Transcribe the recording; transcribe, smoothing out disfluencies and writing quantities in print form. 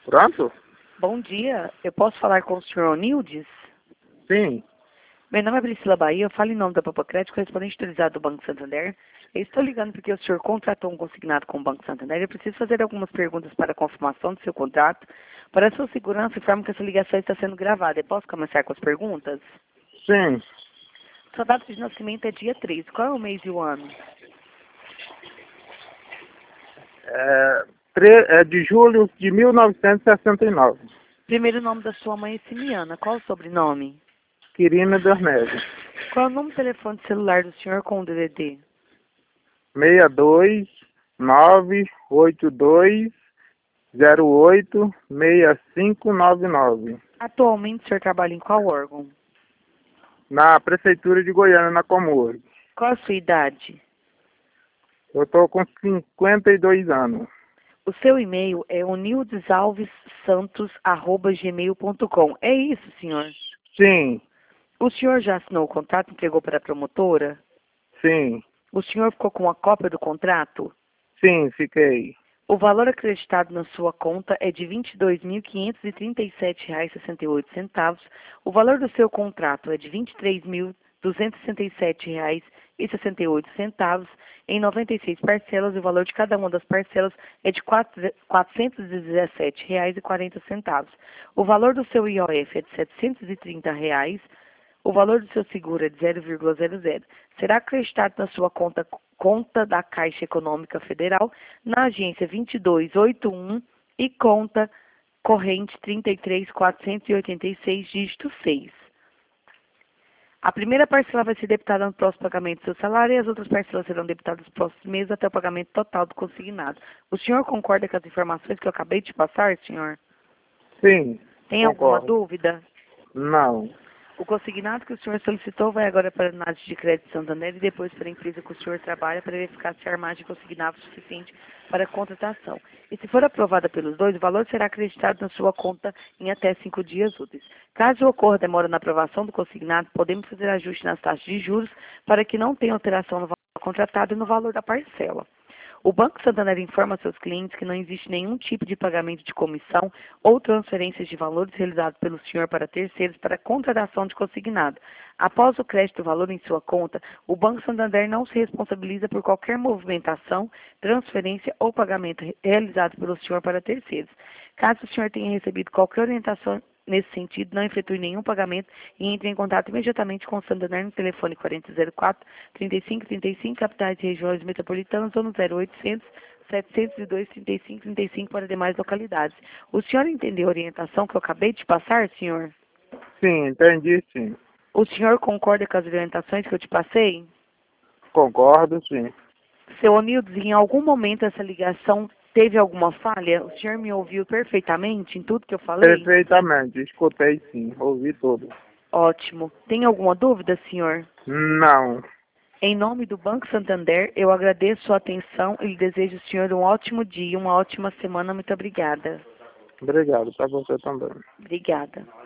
Pronto? Bom dia, eu posso falar com o senhor Onildes? Sim. Meu nome é Priscila Bahia, eu falo em nome da Papocrédito, correspondente autorizado do Banco Santander. Eu estou ligando porque o senhor contratou um consignado com o Banco Santander. Eu preciso fazer algumas perguntas para a confirmação do seu contrato. Para a sua segurança, informo que essa ligação está sendo gravada. Eu posso começar com as perguntas? Sim. Sua data de nascimento é dia 13. Qual é o mês e o ano? É de julho de 1969. Primeiro nome da sua mãe é Simiana. Qual o sobrenome? Quirina das Neves. Qual é o número de telefone celular do senhor com o DDD? 62 982 08 6599. Atualmente, o senhor trabalha em qual órgão? Na Prefeitura de Goiânia, na Comur. Qual a sua idade? Eu estou com 52 anos. O seu e-mail é onildesalvessantos@gmail.com. É isso, senhor? Sim, O senhor já assinou o contrato e entregou para a promotora? sim, O senhor ficou com a cópia do contrato? sim, fiquei. O valor acreditado na sua conta é de R$ 22.537,68. O valor do seu contrato é de R$ 23.267,68 em 96 parcelas. E o valor de cada uma das parcelas é de R$ 417,40. O valor do seu IOF é de R$ 730. O valor do seu seguro é de 0,00. Será acreditado na sua conta da Caixa Econômica Federal, na agência 2281 e conta corrente 33.486, dígito 6. A primeira parcela vai ser debitada no próximo pagamento do seu salário e as outras parcelas serão debitadas nos próximos meses até o pagamento total do consignado. O senhor concorda com as informações que eu acabei de passar, senhor? Sim, Tem alguma concordo. dúvida? Não. O consignado que o senhor solicitou vai agora para a análise de crédito Santander e depois para a empresa que o senhor trabalha para verificar se a armagem consignado é suficiente para a contratação. E se for aprovada pelos dois, o valor será acreditado na sua conta em até 5 dias úteis. Caso ocorra demora na aprovação do consignado, podemos fazer ajuste nas taxas de juros para que não tenha alteração no valor contratado e no valor da parcela. O Banco Santander informa seus clientes que não existe nenhum tipo de pagamento de comissão ou transferências de valores realizados pelo senhor para terceiros para contratação de consignado. Após o crédito do valor em sua conta, o Banco Santander não se responsabiliza por qualquer movimentação, transferência ou pagamento realizado pelo senhor para terceiros. Caso o senhor tenha recebido qualquer orientação nesse sentido, não efetue nenhum pagamento e entre em contato imediatamente com o Santander no telefone 4004-3535, capitais e regiões metropolitanas, ou no 0800 702 3535 para demais localidades. O senhor entendeu a orientação que eu acabei de passar, senhor? Sim, entendi, sim. O senhor concorda com as orientações que eu te passei? Concordo, sim. Seu Onildes, em algum momento essa ligação teve alguma falha? O senhor me ouviu perfeitamente em tudo que eu falei? Perfeitamente, escutei sim, ouvi tudo. Ótimo. Tem alguma dúvida, senhor? Não. Em nome do Banco Santander, eu agradeço sua atenção e lhe desejo ao senhor um ótimo dia, uma ótima semana. Muito obrigada. Obrigado, para você também. Obrigada.